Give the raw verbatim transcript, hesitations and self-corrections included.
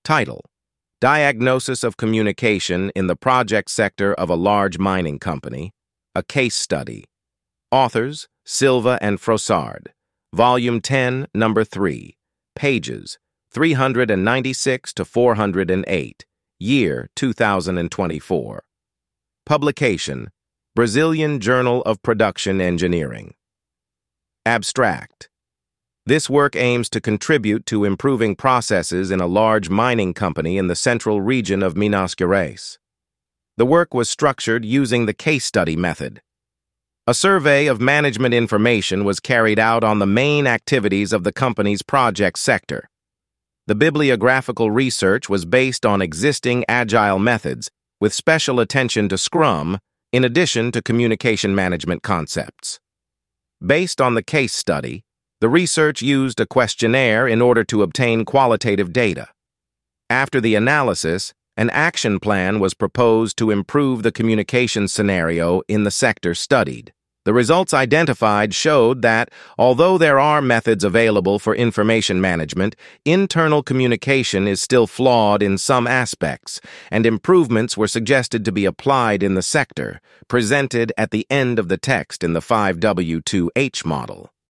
Title: Diagnosis of Communication in the Project Sector of a Large Mining Company, a Case Study. Authors: Silva and Frossard. Volume ten, Number three. Pages: three hundred ninety-six to four hundred eight. Year: two thousand twenty-four. Publication: Brazilian Journal of Production Engineering. Abstract: This work aims to contribute to improving processes in a large mining company in the central region of Minas Gerais. The work was structured using the case study method. A survey of management information was carried out on the main activities of the company's project sector. The bibliographical research was based on existing agile methods, with special attention to Scrum, in addition to communication management concepts. Based on the case study, the research used a questionnaire in order to obtain qualitative data. After the analysis, an action plan was proposed to improve the communication scenario in the sector studied. The results identified showed that, although there are methods available for information management, internal communication is still flawed in some aspects, and improvements were suggested to be applied in the sector, presented at the end of the text in the five W two H model.